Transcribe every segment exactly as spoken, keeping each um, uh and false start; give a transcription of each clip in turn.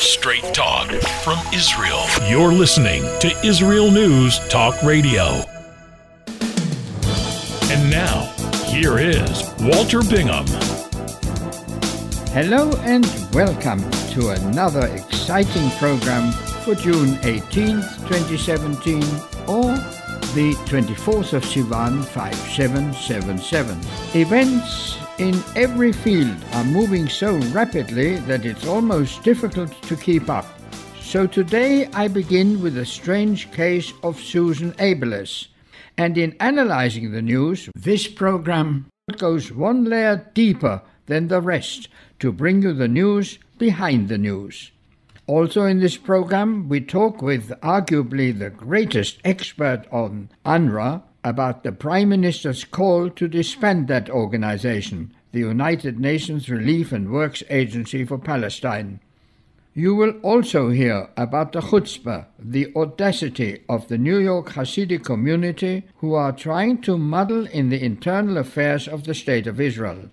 Straight talk from Israel. You're listening to Israel News Talk Radio. And now, here is Walter Bingham. Hello and welcome to another exciting program for June eighteenth, twenty seventeen, or the twenty-fourth of Sivan five seven seven seven. Events in every field are moving so rapidly that it's almost difficult to keep up. So today I begin with a strange case of Susan Abeles. And in analyzing the news, this program goes one layer deeper than the rest to bring you the news behind the news. Also in this program, we talk with arguably the greatest expert on UNRWA about the Prime Minister's call to disband that organization, the United Nations Relief and Works Agency for Palestine. You will also hear about the chutzpah, the audacity of the New York Hasidic community who are trying to muddle in the internal affairs of the State of Israel.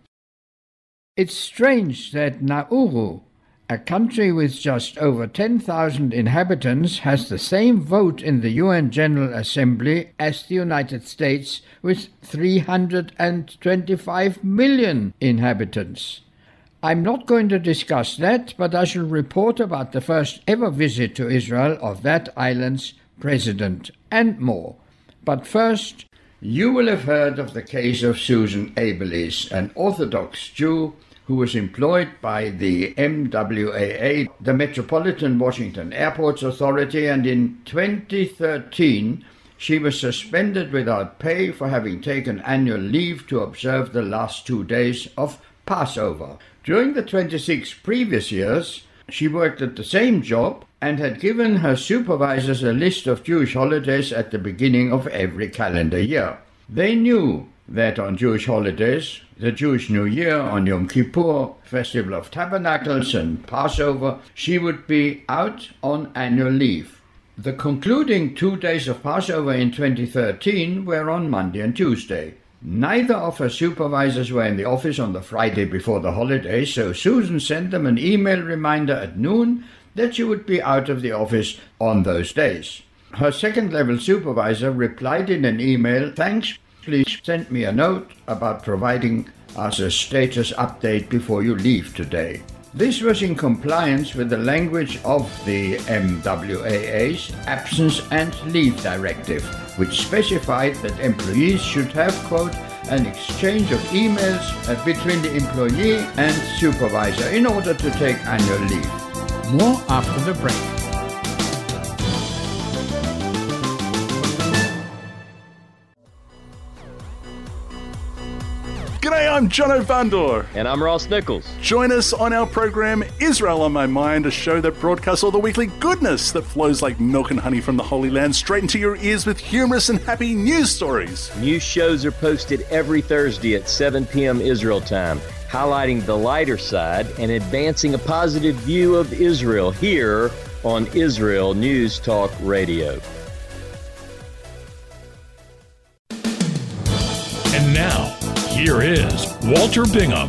It's strange that Nauru, a country with just over ten thousand inhabitants, has the same vote in the U N General Assembly as the United States with three hundred twenty-five million inhabitants. I'm not going to discuss that, but I shall report about the first ever visit to Israel of that island's president and more. But first, you will have heard of the case of Susan Abeles, an Orthodox Jew who was employed by the M W A A, the Metropolitan Washington Airports Authority, and in twenty thirteen she was suspended without pay for having taken annual leave to observe the last two days of Passover. During the twenty-six previous years, she worked at the same job and had given her supervisors a list of Jewish holidays at the beginning of every calendar year. They knew that on Jewish holidays, the Jewish New Year, on Yom Kippur, Festival of Tabernacles and Passover, she would be out on annual leave. The concluding two days of Passover in twenty thirteen were on Monday and Tuesday. Neither of her supervisors were in the office on the Friday before the holiday, so Susan sent them an email reminder at noon that she would be out of the office on those days. Her second-level supervisor replied in an email, "Thanks, please send me a note about providing us a status update before you leave today." This was in compliance with the language of the M W A A's Absence and Leave Directive, which specified that employees should have, quote, an exchange of emails uh, between the employee and supervisor in order to take annual leave. More after the break. G'day, I'm Jono Vandor. And I'm Ross Nichols. Join us on our program Israel on My Mind, a show that broadcasts all the weekly goodness that flows like milk and honey from the Holy Land straight into your ears with humorous and happy news stories. New shows are posted every Thursday at seven p.m. Israel time, highlighting the lighter side and advancing a positive view of Israel here on Israel News Talk Radio. And now, here is Walter Bingham.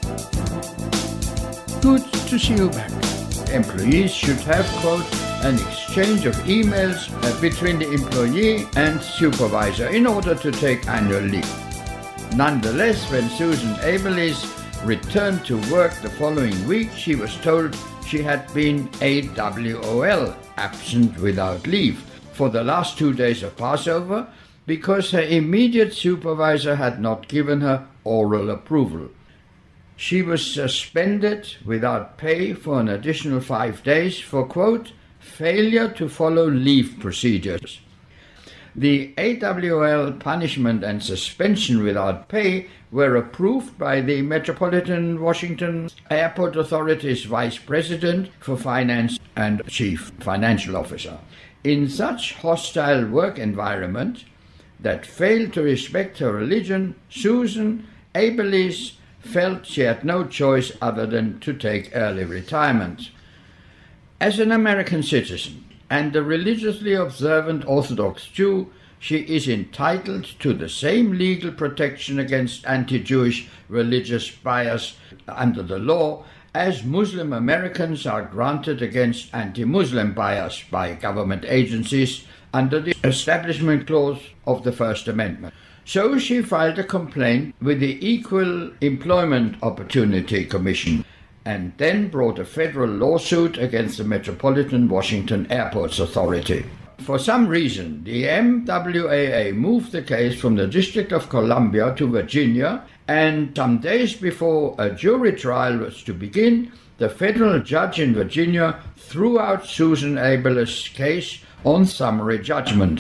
Good to see you back. Employees should have, quote, an exchange of emails uh, between the employee and supervisor in order to take annual leave. Nonetheless, when Susan Abeles returned to work the following week, she was told she had been A W O L, absent without leave, for the last two days of Passover, because her immediate supervisor had not given her oral approval. She was suspended without pay for an additional five days for, quote, failure to follow leave procedures. The A W O L punishment and suspension without pay were approved by the Metropolitan Washington Airport Authority's Vice President for Finance and Chief Financial Officer. In such hostile work environment that failed to respect her religion, Susan Abeles felt she had no choice other than to take early retirement. As an American citizen and a religiously observant Orthodox Jew, she is entitled to the same legal protection against anti-Jewish religious bias under the law as Muslim Americans are granted against anti-Muslim bias by government agencies under the Establishment Clause of the First Amendment. So she filed a complaint with the Equal Employment Opportunity Commission and then brought a federal lawsuit against the Metropolitan Washington Airports Authority. For some reason, the M W A A moved the case from the District of Columbia to Virginia, and some days before a jury trial was to begin, the federal judge in Virginia threw out Susan Abeles' case on summary judgment.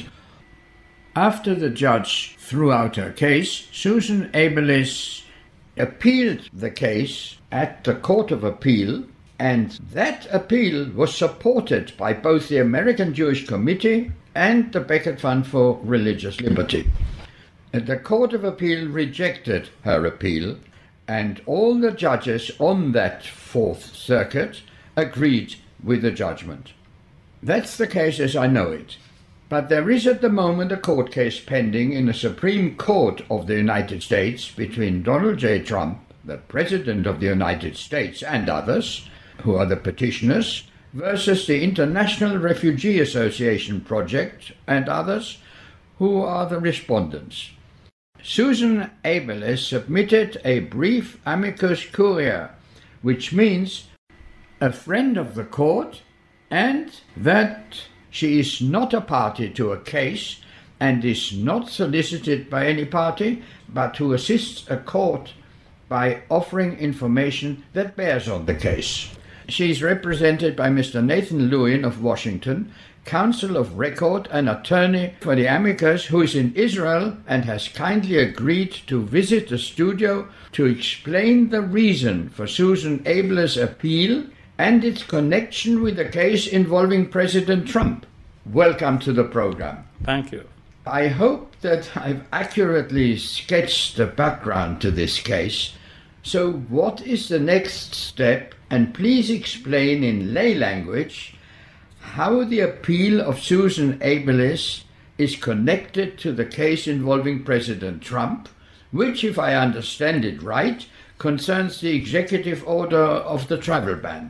After the judge threw out her case, Susan Abeles appealed the case at the Court of Appeal, and that appeal was supported by both the American Jewish Committee and the Becket Fund for Religious Liberty. The Court of Appeal rejected her appeal, and all the judges on that Fourth Circuit agreed with the judgment. That's the case as I know it. But there is at the moment a court case pending in the Supreme Court of the United States between Donald J. Trump, the President of the United States, and others, who are the petitioners, versus the International Refugee Association Project and others, who are the respondents. Susan Abeles submitted a brief amicus curiae, which means a friend of the court, and that she is not a party to a case and is not solicited by any party, but who assists a court by offering information that bears on the case. She is represented by Mister Nathan Lewin of Washington, counsel of record and attorney for the amicus, who is in Israel and has kindly agreed to visit the studio to explain the reason for Susan Abeles' appeal and its connection with the case involving President Trump. Welcome to the program. Thank you. I hope that I've accurately sketched the background to this case. So what is the next step? And please explain in lay language how the appeal of Susan Abeles is connected to the case involving President Trump, which, if I understand it right, concerns the executive order of the travel ban.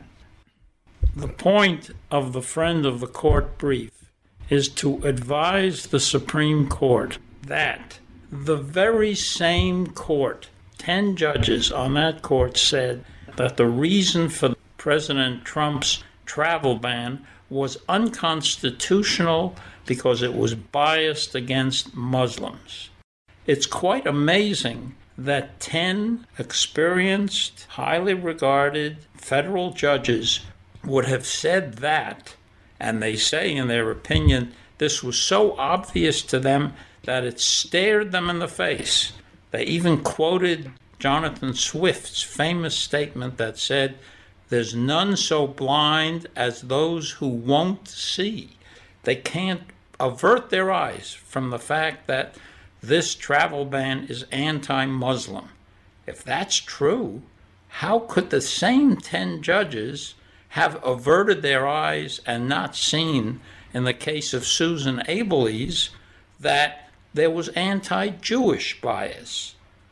The point of the friend of the court brief is to advise the Supreme Court that the very same court, ten judges on that court, said that the reason for President Trump's travel ban was unconstitutional because it was biased against Muslims. It's quite amazing that ten experienced, highly regarded federal judges would have said that, and they say in their opinion this was so obvious to them that it stared them in the face. They even quoted Jonathan Swift's famous statement that said, "There's none so blind as those who won't see." They can't avert their eyes from the fact that this travel ban is anti-Muslim. If that's true, how could the same ten judges have averted their eyes and not seen, in the case of Susan Abeles, that there was anti-Jewish bias?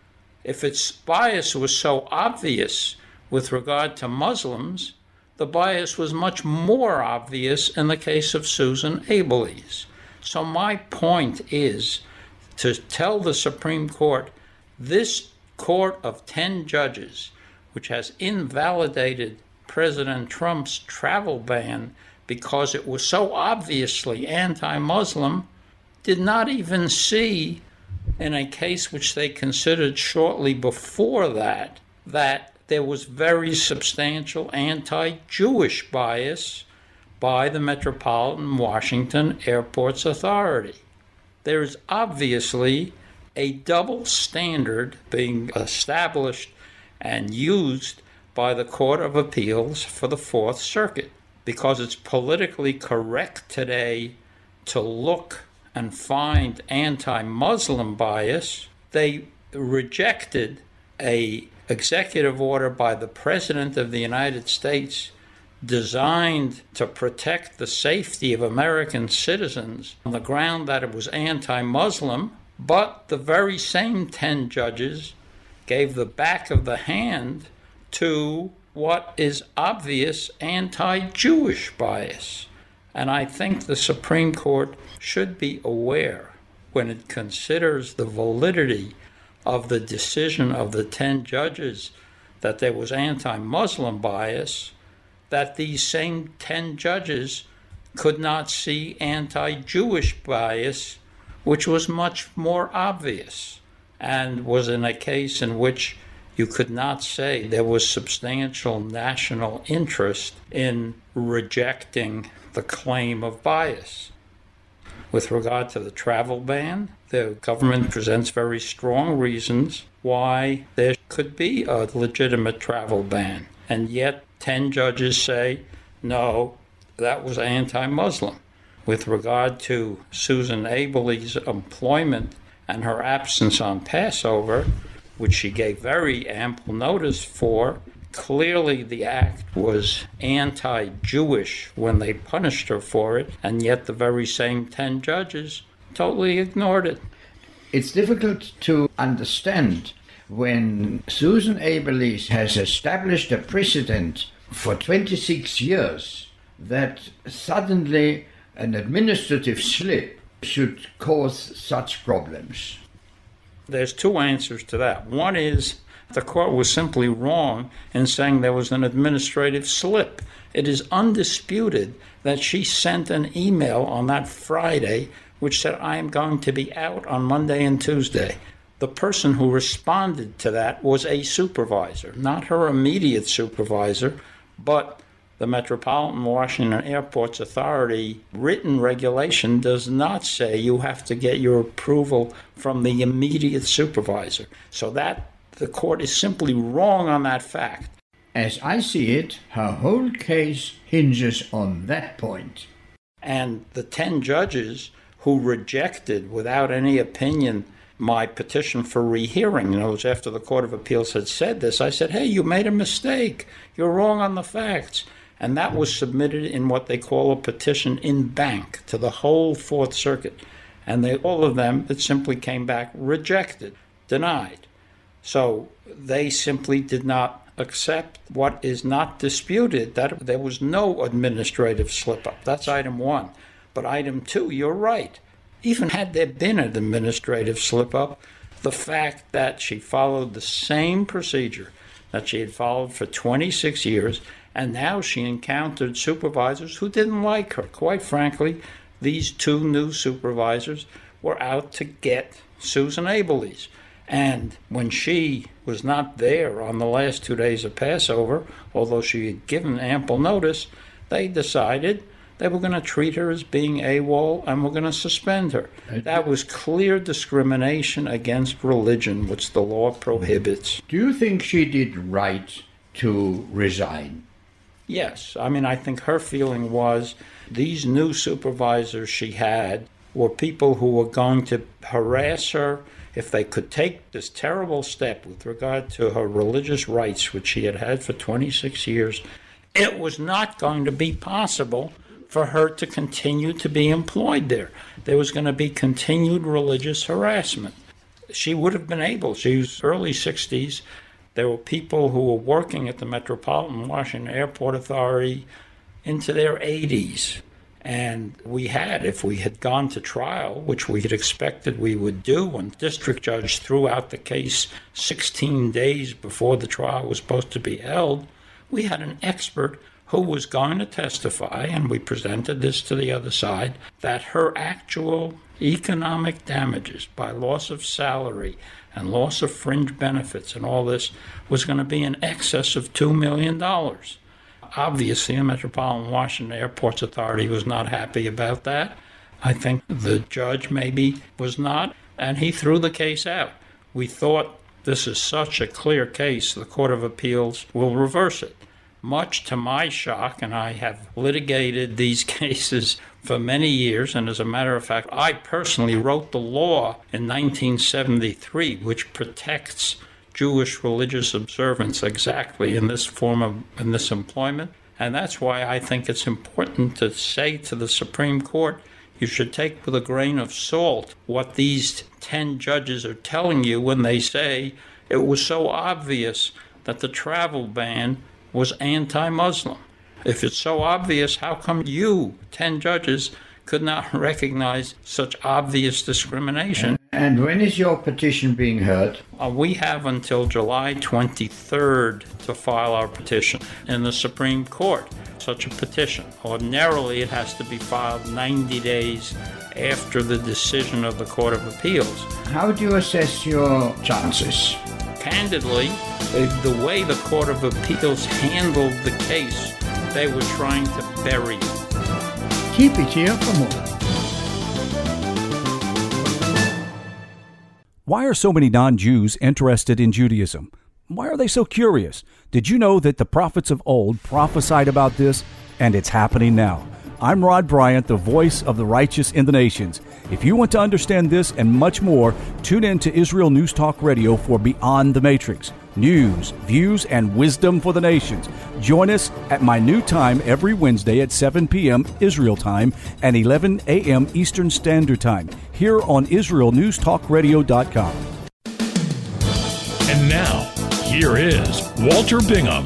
If its bias was so obvious with regard to Muslims, the bias was much more obvious in the case of Susan Abeles. So my point is to tell the Supreme Court, this court of ten judges, which has invalidated President Trump's travel ban because it was so obviously anti-Muslim, did not even see, in a case which they considered shortly before that, that there was very substantial anti-Jewish bias by the Metropolitan Washington Airports Authority. There is obviously a double standard being established and used by the Court of Appeals for the Fourth Circuit, because it's politically correct today to look and find anti-Muslim bias. They rejected a executive order by the President of the United States designed to protect the safety of American citizens on the ground that it was anti-Muslim, but the very same ten judges gave the back of the hand to what is obvious anti-Jewish bias. And I think the Supreme Court should be aware, when it considers the validity of the decision of the ten judges that there was anti-Muslim bias, that these same ten judges could not see anti-Jewish bias, which was much more obvious and was in a case in which you could not say there was substantial national interest in rejecting the claim of bias. With regard to the travel ban, the government presents very strong reasons why there could be a legitimate travel ban. And yet ten judges say, no, that was anti-Muslim. With regard to Susan Aberle's employment and her absence on Passover, which she gave very ample notice for, clearly the act was anti-Jewish when they punished her for it, and yet the very same ten judges totally ignored it. It's difficult to understand when Susan Aberle has established a precedent for twenty-six years that suddenly an administrative slip should cause such problems. There's two answers to that. One is the court was simply wrong in saying there was an administrative slip. It is undisputed that she sent an email on that Friday which said, I am going to be out on Monday and Tuesday. The person who responded to that was a supervisor, not her immediate supervisor, but the Metropolitan Washington Airports Authority written regulation does not say you have to get your approval from the immediate supervisor. So that the court is simply wrong on that fact. As I see it, her whole case hinges on that point. And the ten judges who rejected without any opinion my petition for rehearing, you know, it was after the Court of Appeals had said this, I said, hey, you made a mistake. You're wrong on the facts. And that was submitted in what they call a petition in bank to the whole Fourth Circuit. And they, all of them, it simply came back rejected, denied. So they simply did not accept what is not disputed, that there was no administrative slip-up. That's item one. But item two, you're right. Even had there been an administrative slip-up, the fact that she followed the same procedure that she had followed for twenty-six years, and now she encountered supervisors who didn't like her. Quite frankly, these two new supervisors were out to get Susan Aberle. And when she was not there on the last two days of Passover, although she had given ample notice, they decided they were going to treat her as being AWOL and were going to suspend her. That was clear discrimination against religion, which the law prohibits. Do you think she did right to resign? Yes. I mean, I think her feeling was these new supervisors she had were people who were going to harass her if they could take this terrible step with regard to her religious rights, which she had had for twenty-six years. It was not going to be possible for her to continue to be employed there. There was going to be continued religious harassment. She would have been able, she was early sixties. There were people who were working at the Metropolitan Washington Airport Authority into their eighties. And we had, if we had gone to trial, which we had expected we would do when the district judge threw out the case sixteen days before the trial was supposed to be held, we had an expert who was going to testify, and we presented this to the other side, that her actual economic damages by loss of salary and loss of fringe benefits and all this was going to be in excess of two million dollars. Obviously, the Metropolitan Washington Airports Authority was not happy about that. I think the judge maybe was not, and he threw the case out. We thought this is such a clear case, the Court of Appeals will reverse it. Much to my shock, and I have litigated these cases for many years, and as a matter of fact, I personally wrote the law in nineteen seventy-three, which protects Jewish religious observance exactly in this form of in this employment. And that's why I think it's important to say to the Supreme Court, you should take with a grain of salt what these ten judges are telling you when they say it was so obvious that the travel ban was anti-Muslim. If it's so obvious, how come you, ten judges, could not recognize such obvious discrimination? And when is your petition being heard? Uh, we have until July twenty-third to file our petition in the Supreme Court. Such a petition, ordinarily it has to be filed ninety days after the decision of the Court of Appeals. How do you assess your chances? Candidly, the way the Court of Appeals handled the case, they were trying to bury it. Keep it here for more. Why are so many non-Jews interested in Judaism? Why are they so curious? Did you know that the prophets of old prophesied about this, and it's happening now? I'm Rod Bryant, the voice of the righteous in the nations. If you want to understand this and much more, tune in to Israel News Talk Radio for Beyond the Matrix. News, views, and wisdom for the nations. Join us at my new time every Wednesday at seven p.m. Israel time and eleven a.m. Eastern Standard Time here on Israel News Talk Radio dot com. And now, here is Walter Bingham.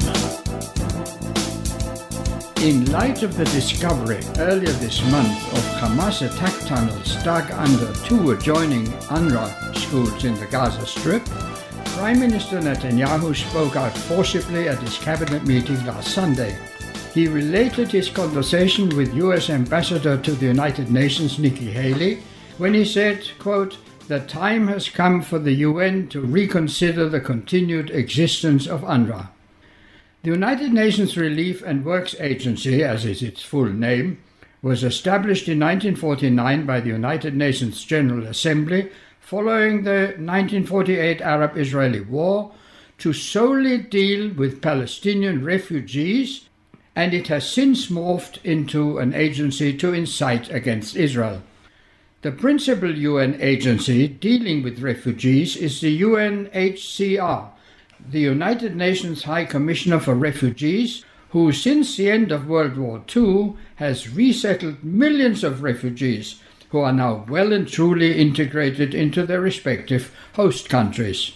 In light of the discovery earlier this month of Hamas attack tunnels dug under two adjoining UNRWA schools in the Gaza Strip, Prime Minister Netanyahu spoke out forcibly at his cabinet meeting last Sunday. He related his conversation with U S Ambassador to the United Nations Nikki Haley when he said, quote, "The time has come for the U N to reconsider the continued existence of UNRWA." The United Nations Relief and Works Agency, as is its full name, was established in nineteen forty-nine by the United Nations General Assembly following the nineteen forty-eight Arab-Israeli War to solely deal with Palestinian refugees, and it has since morphed into an agency to incite against Israel. The principal U N agency dealing with refugees is the U N H C R, the United Nations High Commissioner for Refugees, who since the end of World War Two has resettled millions of refugees who are now well and truly integrated into their respective host countries.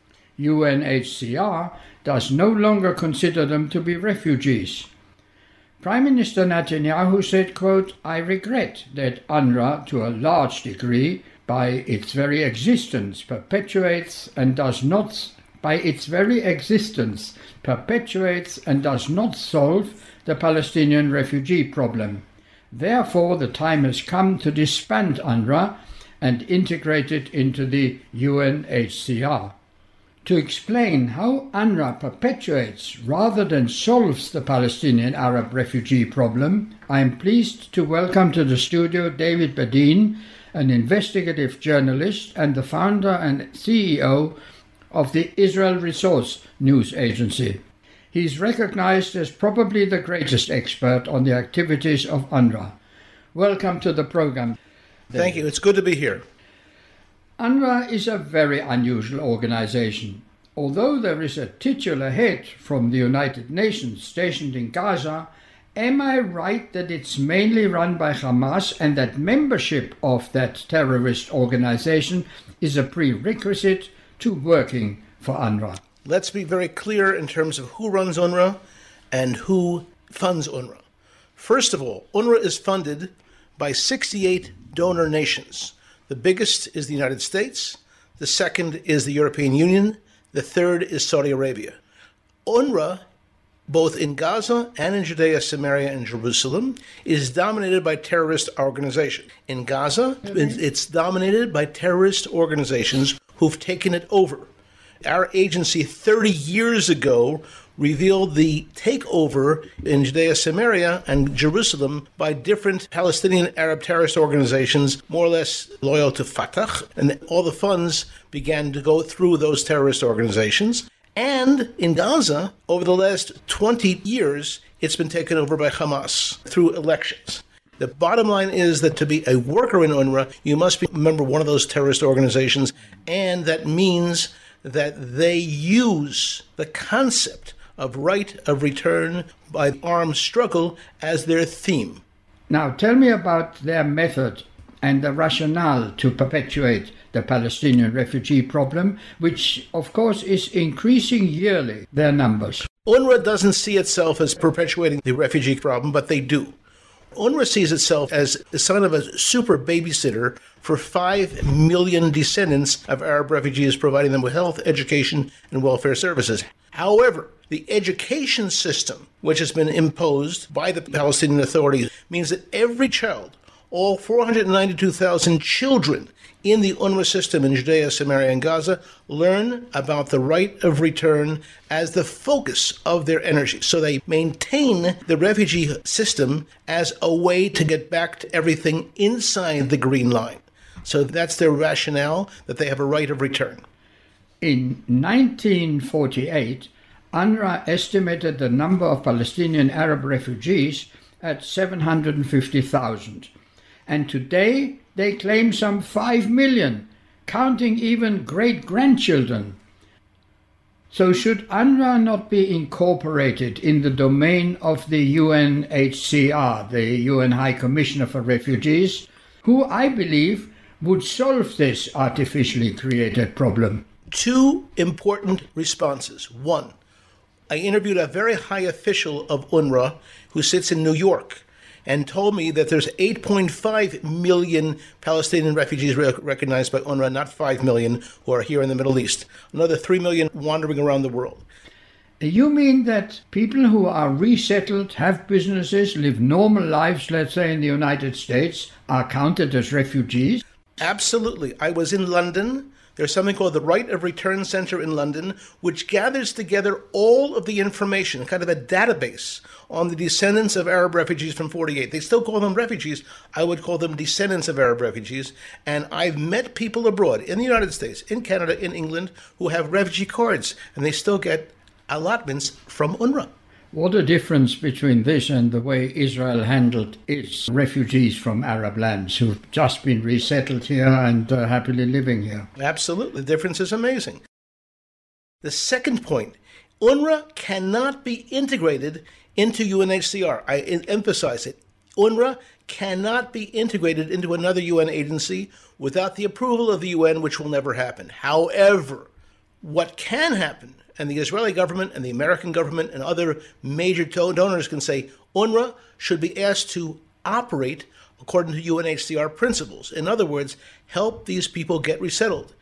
U N H C R does no longer consider them to be refugees. Prime Minister Netanyahu said, quote, "I regret that UNRWA, to a large degree, by its very existence, perpetuates and does not by its very existence perpetuates and does not solve the Palestinian refugee problem. Therefore, the time has come to disband UNRWA and integrate it into the U N H C R. To explain how UNRWA perpetuates rather than solves the Palestinian Arab refugee problem, I am pleased to welcome to the studio David Badin, an investigative journalist and the founder and C E O of the Israel Resource News Agency. He is recognized as probably the greatest expert on the activities of UNRWA. Welcome to the program. Thank you. It's good to be here. UNRWA is a very unusual organization. Although there is a titular head from the United Nations stationed in Gaza, am I right that it's mainly run by Hamas and that membership of that terrorist organization is a prerequisite to working for UNRWA? Let's be very clear in terms of who runs UNRWA and who funds UNRWA. First of all, UNRWA is funded by sixty-eight donor nations. The biggest is the United States, the second is the European Union, the third is Saudi Arabia. UNRWA, both in Gaza and in Judea, Samaria, and Jerusalem, is dominated by terrorist organizations. In Gaza, it's dominated by terrorist organizations who've taken it over. Our agency thirty years ago revealed the takeover in Judea, Samaria, and Jerusalem by different Palestinian Arab terrorist organizations, more or less loyal to Fatah, and all the funds began to go through those terrorist organizations. And in Gaza, over the last twenty years, it's been taken over by Hamas through elections. The bottom line is that to be a worker in UNRWA, you must be a member of one of those terrorist organizations, and that means that they use the concept of right of return by armed struggle as their theme. Now tell me about their method and the rationale to perpetuate the Palestinian refugee problem, which of course is increasing yearly, their numbers. UNRWA doesn't see itself as perpetuating the refugee problem, but they do. UNRWA sees itself as the son of a super babysitter for five million descendants of Arab refugees, providing them with health, education, and welfare services. However, the education system, which has been imposed by the Palestinian Authority, means that every child, all four hundred ninety-two thousand children in the UNRWA system in Judea, Samaria, and Gaza, learn about the right of return as the focus of their energy. So they maintain the refugee system as a way to get back to everything inside the Green Line. So that's their rationale, that they have a right of return. In nineteen forty-eight, UNRWA estimated the number of Palestinian Arab refugees at seven hundred fifty thousand. And today they claim some five million, counting even great-grandchildren. So should UNRWA not be incorporated in the domain of the U N H C R, the U N High Commissioner for Refugees, who I believe would solve this artificially created problem? Two important responses. One, I interviewed a very high official of UNRWA who sits in New York and told me that there's eight point five million Palestinian refugees recognized by UNRWA, not five million who are here in the Middle East. Another three million wandering around the world. You mean that people who are resettled, have businesses, live normal lives, let's say in the United States, are counted as refugees? Absolutely. I was in London. There's something called the Right of Return Center in London, which gathers together all of the information, kind of a database on the descendants of Arab refugees from forty-eight. They still call them refugees. I would call them descendants of Arab refugees. And I've met people abroad, in the United States, in Canada, in England, who have refugee cards, and they still get allotments from UNRWA. What a difference between this and the way Israel handled its refugees from Arab lands who've just been resettled here and uh, happily living here. Absolutely. The difference is amazing. The second point, UNRWA cannot be integrated into U N H C R. I emphasize it. UNRWA cannot be integrated into another U N agency without the approval of the U N, which will never happen. However, what can happen, and the Israeli government and the American government and other major donors can say, UNRWA should be asked to operate according to U N H C R principles. In other words, help these people get resettled.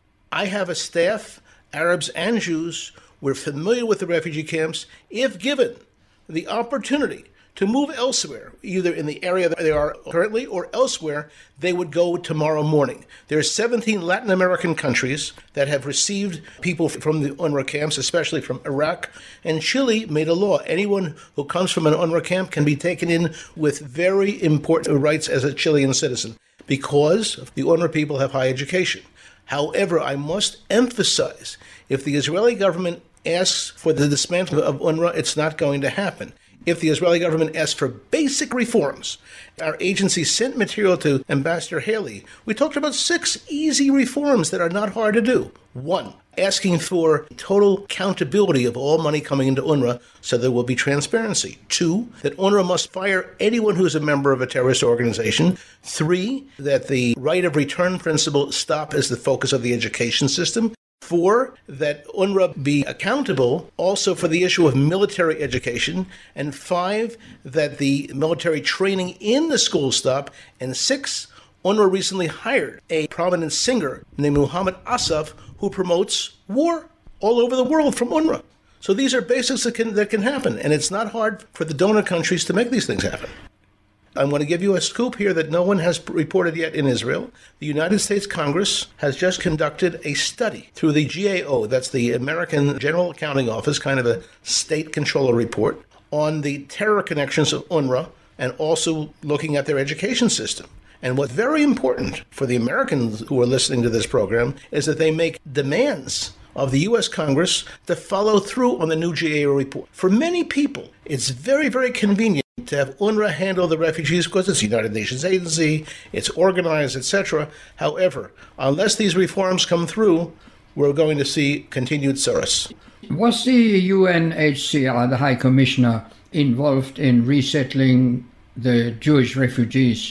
I have a staff, Arabs and Jews. We're familiar with the refugee camps. If given the opportunity to move elsewhere, either in the area that they are currently or elsewhere, they would go tomorrow morning. There are seventeen Latin American countries that have received people from the UNRWA camps, especially from Iraq, and Chile made a law. Anyone who comes from an UNRWA camp can be taken in with very important rights as a Chilean citizen because the UNRWA people have high education. However, I must emphasize, if the Israeli government asks for the dismantling of UNRWA, it's not going to happen. If the Israeli government asks for basic reforms, our agency sent material to Ambassador Haley. We talked about six easy reforms that are not hard to do. One, asking for total accountability of all money coming into UNRWA so there will be transparency. Two, that UNRWA must fire anyone who is a member of a terrorist organization. Three, that the right of return principle stop as the focus of the education system. Four, that UNRWA be accountable also for the issue of military education. And five, that the military training in the schools stop. And six, UNRWA recently hired a prominent singer named Muhammad Asaf who promotes war all over the world from UNRWA. So these are basics that can, that can happen. And it's not hard for the donor countries to make these things happen. I'm going to give you a scoop here that no one has reported yet in Israel. The United States Congress has just conducted a study through the G A O, that's the American General Accounting Office, kind of a state controller report, on the terror connections of UNRWA and also looking at their education system. And what's very important for the Americans who are listening to this program is that they make demands of the U S Congress to follow through on the new G A O report. For many people, it's very, very convenient to have UNRWA handle the refugees because it's a United Nations agency, it's organized, et cetera. However, unless these reforms come through, we're going to see continued sorrows. Was the U N H C R, the High Commissioner, involved in resettling the Jewish refugees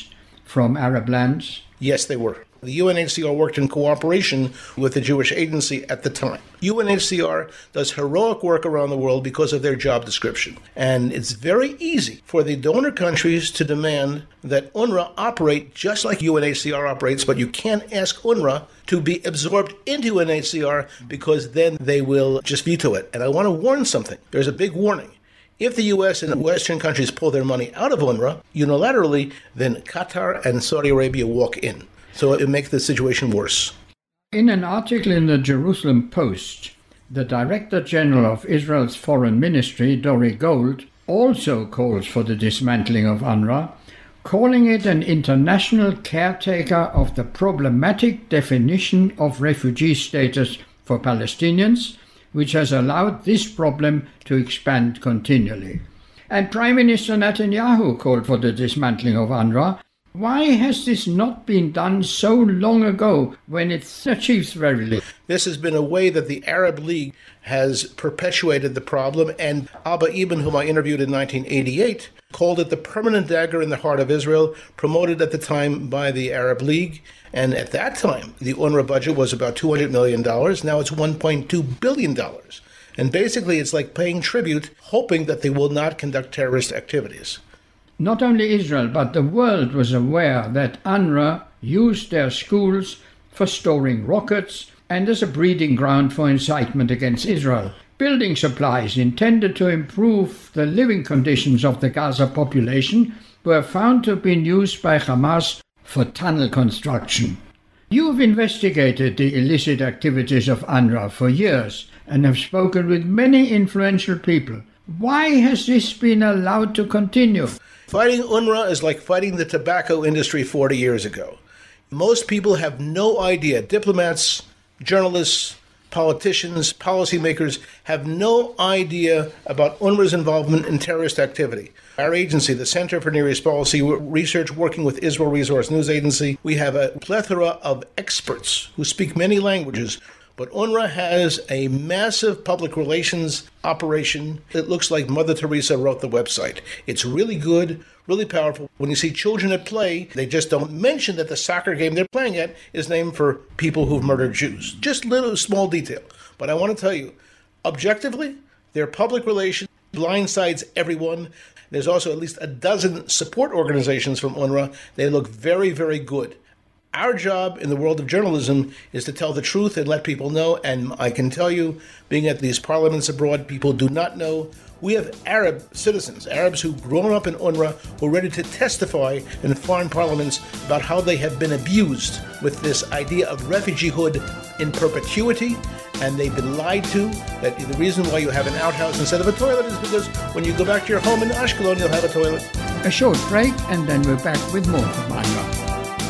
from Arab lands? Yes, they were. The U N H C R worked in cooperation with the Jewish Agency at the time. U N H C R does heroic work around the world because of their job description. And it's very easy for the donor countries to demand that UNRWA operate just like U N H C R operates, but you can't ask UNRWA to be absorbed into U N H C R because then they will just veto it. And I want to warn something. There's a big warning. If the U S and Western countries pull their money out of UNRWA unilaterally, then Qatar and Saudi Arabia walk in. So it makes the situation worse. In an article in the Jerusalem Post, the Director General of Israel's Foreign Ministry, Dori Gold, also calls for the dismantling of UNRWA, calling it an international caretaker of the problematic definition of refugee status for Palestinians, which has allowed this problem to expand continually. And Prime Minister Netanyahu called for the dismantling of UNRWA. Why has this not been done so long ago when it achieves very little? This has been a way that the Arab League has perpetuated the problem, and Abba Eban, whom I interviewed in nineteen eighty-eight, called it the permanent dagger in the heart of Israel, promoted at the time by the Arab League. And at that time, the UNRWA budget was about two hundred million dollars. Now it's one point two billion dollars. And basically, it's like paying tribute, hoping that they will not conduct terrorist activities. Not only Israel, but the world was aware that UNRWA used their schools for storing rockets and as a breeding ground for incitement against Israel. Building supplies intended to improve the living conditions of the Gaza population were found to have been used by Hamas for tunnel construction. You've investigated the illicit activities of UNRWA for years and have spoken with many influential people. Why has this been allowed to continue? Fighting UNRWA is like fighting the tobacco industry forty years ago. Most people have no idea. Diplomats, journalists, politicians, policymakers have no idea about UNRWA's involvement in terrorist activity. Our agency, the Center for Near East Policy Research, working with Israel Resource News Agency, we have a plethora of experts who speak many languages. But UNRWA has a massive public relations operation. It looks like Mother Teresa wrote the website. It's really good, really powerful. When you see children at play, they just don't mention that the soccer game they're playing at is named for people who've murdered Jews. Just little small detail. But I want to tell you, objectively, their public relations blindsides everyone. There's also at least a dozen support organizations from UNRWA. They look very, very good. Our job in the world of journalism is to tell the truth and let people know, and I can tell you, being at these parliaments abroad, people do not know. We have Arab citizens, Arabs who've grown up in UNRWA, who are ready to testify in foreign parliaments about how they have been abused with this idea of refugeehood in perpetuity, and they've been lied to, that the reason why you have an outhouse instead of a toilet is because when you go back to your home in Ashkelon, you'll have a toilet. A short break, and then we're back with more from UNRWA.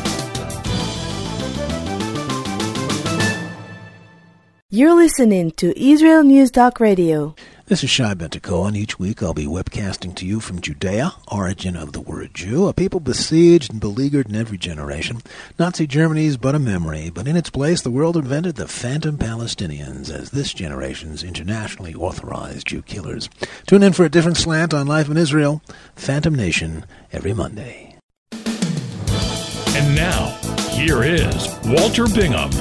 You're listening to Israel News Talk Radio. This is Shai Ben-Tekoa, and each week I'll be webcasting to you from Judea, origin of the word Jew, a people besieged and beleaguered in every generation. Nazi Germany is but a memory, but in its place the world invented the phantom Palestinians as this generation's internationally authorized Jew killers. Tune in for a different slant on life in Israel, Phantom Nation, every Monday. And now, here is Walter Bingham.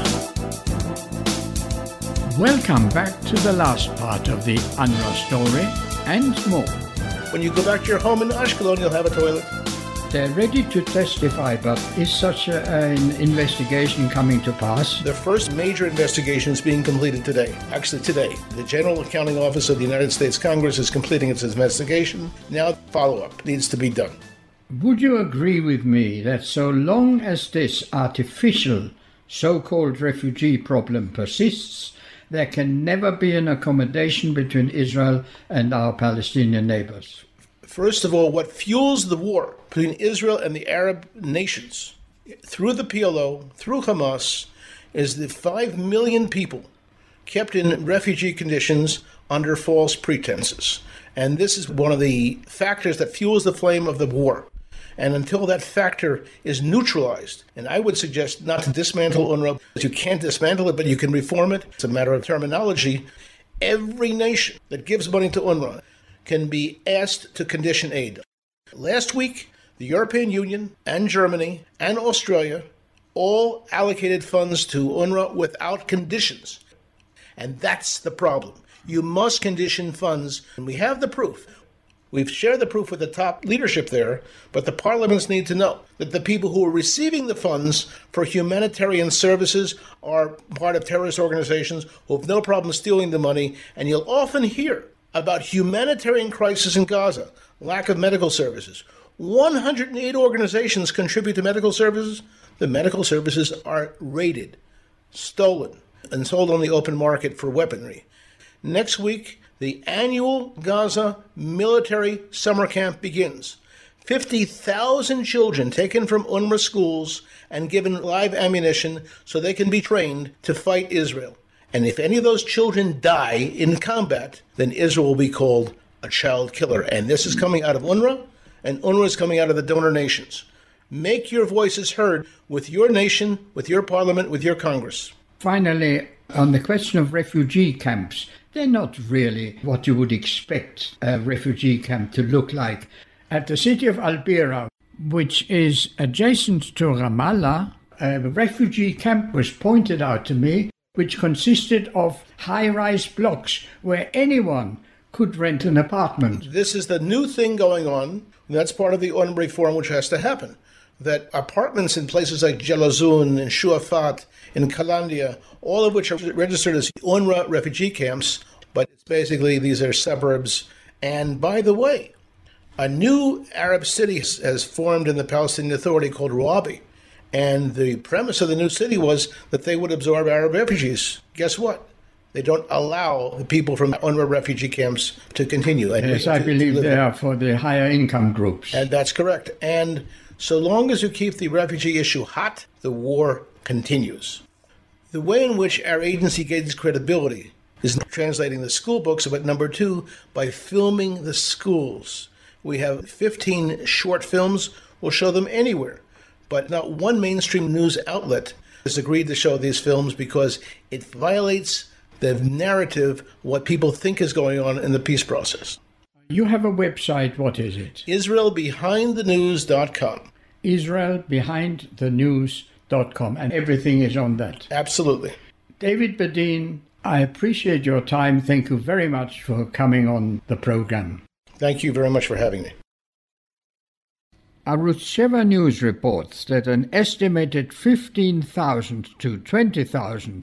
Welcome back to the last part of the UNRWA story and more. When you go back to your home in Ashkelon, you'll have a toilet. They're ready to testify, but is such a, an investigation coming to pass? The first major investigation is being completed today. Actually, today. The General Accounting Office of the United States Congress is completing its investigation. Now, follow-up needs to be done. Would you agree with me that so long as this artificial so-called refugee problem persists, there can never be an accommodation between Israel and our Palestinian neighbors? First of all, what fuels the war between Israel and the Arab nations through the P L O, through Hamas, is the five million people kept in refugee conditions under false pretenses. And this is one of the factors that fuels the flame of the war. And until that factor is neutralized, and I would suggest not to dismantle UNRWA, you can't dismantle it, but you can reform it. It's a matter of terminology. Every nation that gives money to UNRWA can be asked to condition aid. Last week, The European Union and Germany and Australia all allocated funds to UNRWA without conditions. And that's the problem. You must condition funds, and we have the proof. We've shared the proof with the top leadership there, but the parliaments need to know that the people who are receiving the funds for humanitarian services are part of terrorist organizations who have no problem stealing the money, and you'll often hear about humanitarian crisis in Gaza, lack of medical services. one hundred eight organizations contribute to medical services. The medical services are raided, stolen, and sold on the open market for weaponry. Next week, the annual Gaza military summer camp begins. fifty thousand children taken from UNRWA schools and given live ammunition so they can be trained to fight Israel. And if any of those children die in combat, then Israel will be called a child killer. And this is coming out of UNRWA, and UNRWA is coming out of the donor nations. Make your voices heard with your nation, with your parliament, with your Congress. Finally, on the question of refugee camps, they're not really what you would expect a refugee camp to look like. At the city of Al-Bira, which is adjacent to Ramallah, a refugee camp was pointed out to me, which consisted of high-rise blocks where anyone could rent an apartment. This is the new thing going on. That's part of the UNRWA reform which has to happen. That apartments in places like Jalazun and Shuafat, in Kalandia, all of which are registered as UNRWA refugee camps, but it's basically these are suburbs. And by the way, a new Arab city has formed in the Palestinian Authority called Ruabi. And the premise of the new city was that they would absorb Arab refugees. Guess what? They don't allow the people from UNRWA refugee camps to continue. And yes, to, I believe to they are for the higher income groups. And that's correct. And so long as you keep the refugee issue hot, the war continues. The way in which our agency gains credibility is not translating the school books, but number two, by filming the schools. We have fifteen short films. We'll show them anywhere. But not one mainstream news outlet has agreed to show these films because it violates the narrative, what people think is going on in the peace process. You have a website. What is it? Israel Behind the News dot com. Israel Behind the News dot com. And everything is on that. Absolutely. David Bedin, I appreciate your time. Thank you very much for coming on the program. Thank you very much for having me. Arutz Sheva News reports that an estimated fifteen thousand to twenty thousand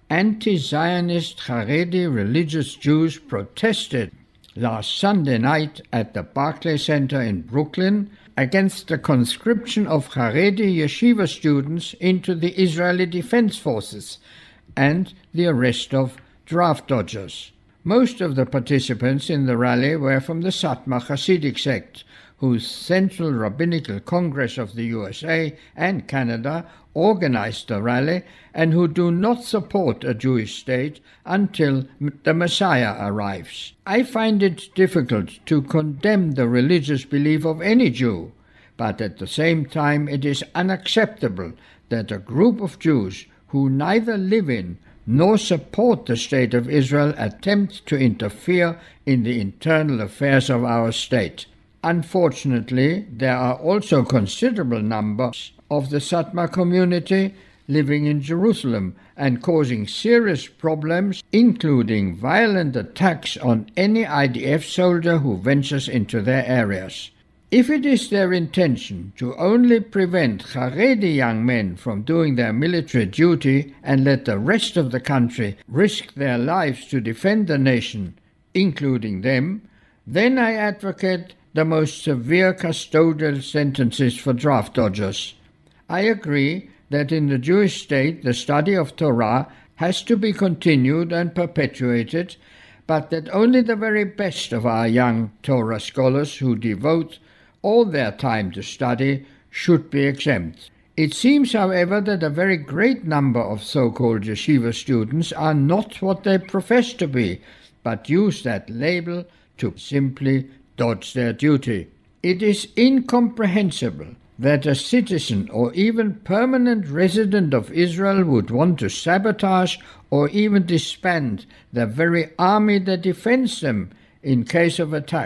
anti-Zionist Haredi religious Jews protested last Sunday night at the Barclay Center in Brooklyn against the conscription of Haredi yeshiva students into the Israeli Defense Forces and the arrest of draft dodgers. Most of the participants in the rally were from the Satmar Hasidic sect, whose Central Rabbinical Congress of the U S A and Canada organized the rally and who do not support a Jewish state until the Messiah arrives. I find it difficult to condemn the religious belief of any Jew, but at the same time it is unacceptable that a group of Jews who neither live in nor support the State of Israel attempt to interfere in the internal affairs of our state. Unfortunately, there are also considerable numbers of the Satmar community living in Jerusalem and causing serious problems, including violent attacks on any I D F soldier who ventures into their areas. If it is their intention to only prevent Haredi young men from doing their military duty and let the rest of the country risk their lives to defend the nation, including them, then I advocate the most severe custodial sentences for draft dodgers. I agree that in the Jewish state the study of Torah has to be continued and perpetuated, but that only the very best of our young Torah scholars who devote all their time to study should be exempt. It seems, however, that a very great number of so-called yeshiva students are not what they profess to be, but use that label to simply dodge their duty. It is incomprehensible that a citizen or even permanent resident of Israel would want to sabotage or even disband the very army that defends them in case of attack.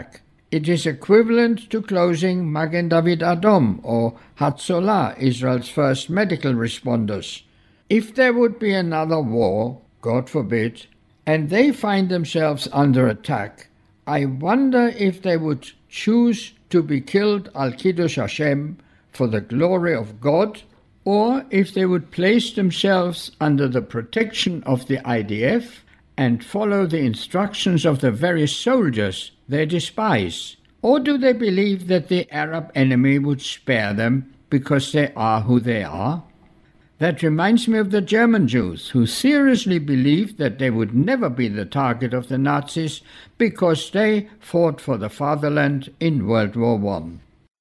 It is equivalent to closing Magen David Adom or Hatzolah, Israel's first medical responders. If there would be another war, God forbid, and they find themselves under attack, I wonder if they would choose to be killed al Kiddush Hashem for the glory of God, or if they would place themselves under the protection of the I D F and follow the instructions of the very soldiers they despise. Or do they believe that the Arab enemy would spare them because they are who they are? That reminds me of the German Jews, who seriously believed that they would never be the target of the Nazis because they fought for the fatherland in World War One.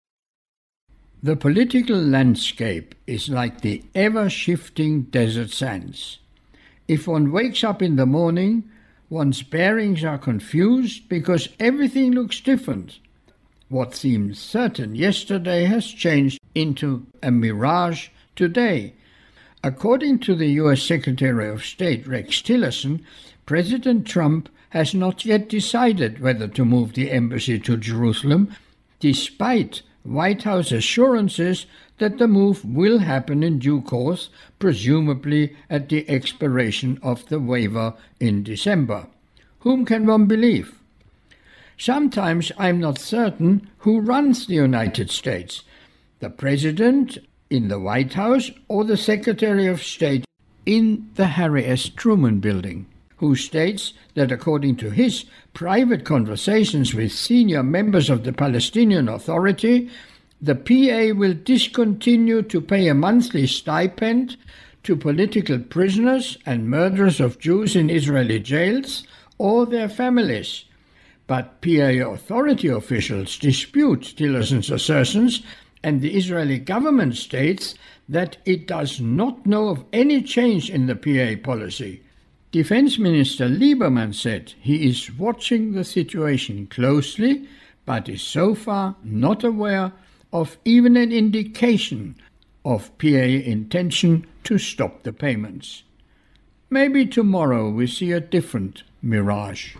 The political landscape is like the ever-shifting desert sands. If one wakes up in the morning, one's bearings are confused because everything looks different. What seemed certain yesterday has changed into a mirage today. According to the U S Secretary of State Rex Tillerson, President Trump has not yet decided whether to move the embassy to Jerusalem, despite White House assurances that the move will happen in due course, presumably at the expiration of the waiver in December. Whom can one believe? Sometimes I'm not certain who runs the United States, the President in the White House or the Secretary of State in the Harry S. Truman Building, who states that according to his private conversations with senior members of the Palestinian Authority, the P A will discontinue to pay a monthly stipend to political prisoners and murderers of Jews in Israeli jails or their families. But P A Authority officials dispute Tillerson's assertions, and the Israeli government states that it does not know of any change in the P A policy. Defense Minister Lieberman said he is watching the situation closely, but is so far not aware of even an indication of P A intention to stop the payments. Maybe tomorrow we see a different mirage.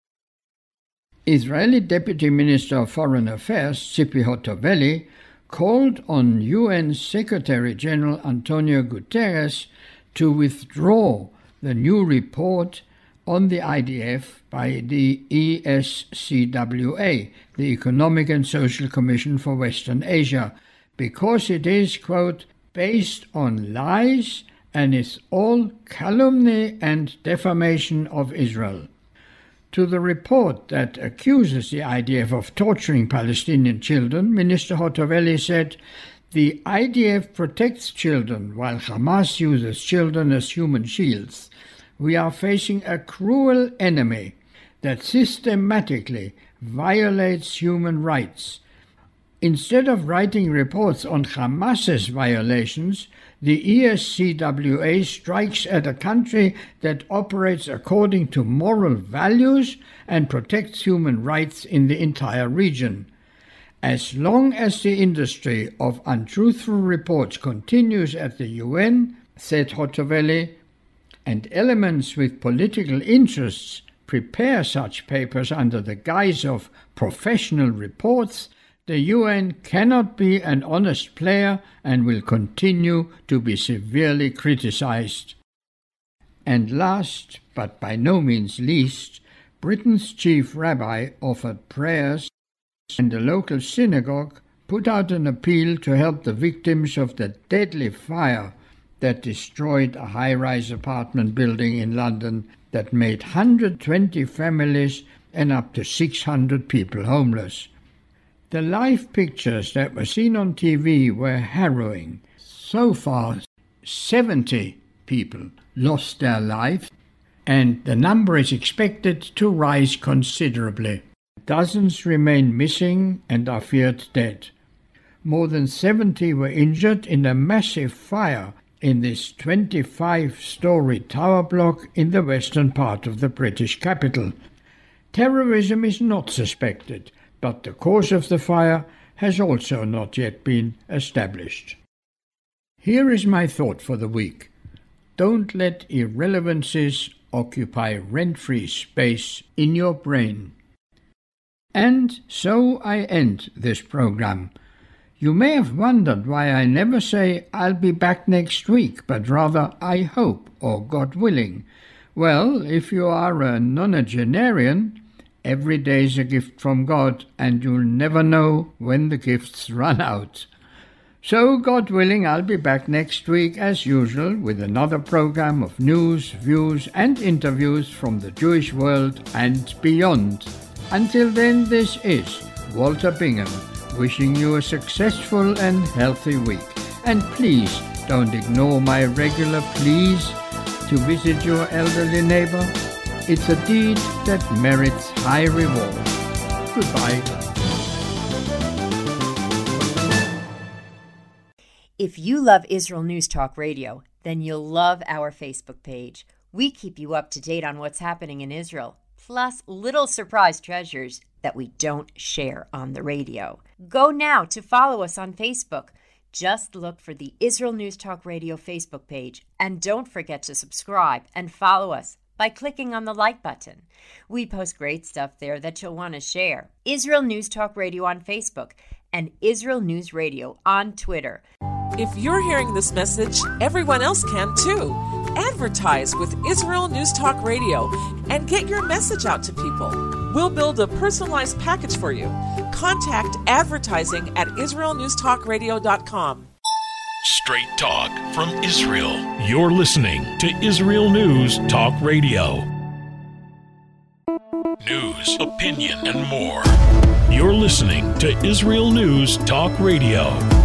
Israeli Deputy Minister of Foreign Affairs, Tzipi Hotovely, called on U N Secretary-General Antonio Guterres to withdraw the new report on the I D F by the E S C W A, the Economic and Social Commission for Western Asia, because it is, quote, based on lies and is all calumny and defamation of Israel. To the report that accuses the I D F of torturing Palestinian children, Minister Hotovely said, the I D F protects children while Hamas uses children as human shields. We are facing a cruel enemy that systematically violates human rights. Instead of writing reports on Hamas's violations, the E S C W A strikes at a country that operates according to moral values and protects human rights in the entire region. As long as the industry of untruthful reports continues at the U N, said Hotovely, and elements with political interests prepare such papers under the guise of professional reports, the U N cannot be an honest player and will continue to be severely criticized. And last, but by no means least, Britain's chief rabbi offered prayers, and the local synagogue put out an appeal to help the victims of the deadly fire that destroyed a high-rise apartment building in London that made one hundred twenty families and up to six hundred people homeless. The live pictures that were seen on T V were harrowing. So far, seventy people lost their lives, and the number is expected to rise considerably. Dozens remain missing and are feared dead. More than seventy were injured in a massive fire in this twenty-five-story tower block in the western part of the British capital. Terrorism is not suspected, but the cause of the fire has also not yet been established. Here is my thought for the week. Don't let irrelevancies occupy rent-free space in your brain. And so I end this program. You may have wondered why I never say I'll be back next week, but rather I hope, or God willing. Well, if you are a nonagenarian, every day's a gift from God, and you'll never know when the gifts run out. So, God willing, I'll be back next week as usual with another program of news, views and interviews from the Jewish world and beyond. Until then, this is Walter Bingham, wishing you a successful and healthy week. And please don't ignore my regular pleas to visit your elderly neighbor. It's a deed that merits high reward. Goodbye. If you love Israel News Talk Radio, then you'll love our Facebook page. We keep you up to date on what's happening in Israel, plus little surprise treasures that we don't share on the radio. Go now to follow us on Facebook. Just look for the Israel News Talk Radio Facebook page, and don't forget to subscribe and follow us by clicking on the like button. We post great stuff there that you'll want to share. Israel News Talk Radio on Facebook and Israel News Radio on Twitter. If you're hearing this message, everyone else can too. Advertise with Israel News Talk Radio and get your message out to people. We'll build a personalized package for you. Contact advertising at israel news talk radio dot com. Straight talk from Israel. You're listening to Israel News Talk Radio. News, opinion, and more. You're listening to Israel News Talk Radio.